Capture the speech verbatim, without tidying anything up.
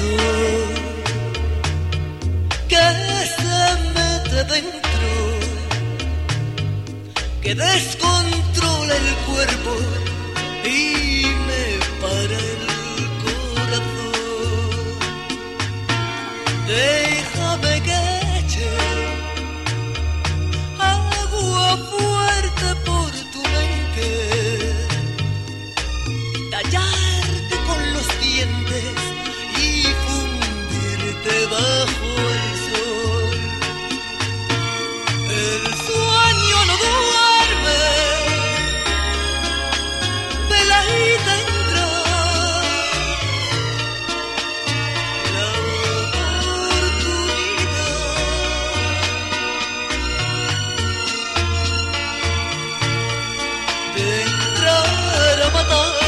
sol que se mete dentro, que descontrola el cuerpo y me para el corazón. Déjame que eche agua fuerte por tu mente, tallarte con los dientes y fundirte bajo el sol. El sueño no duerme, vela y tendrá la oportunidad de entrar a matar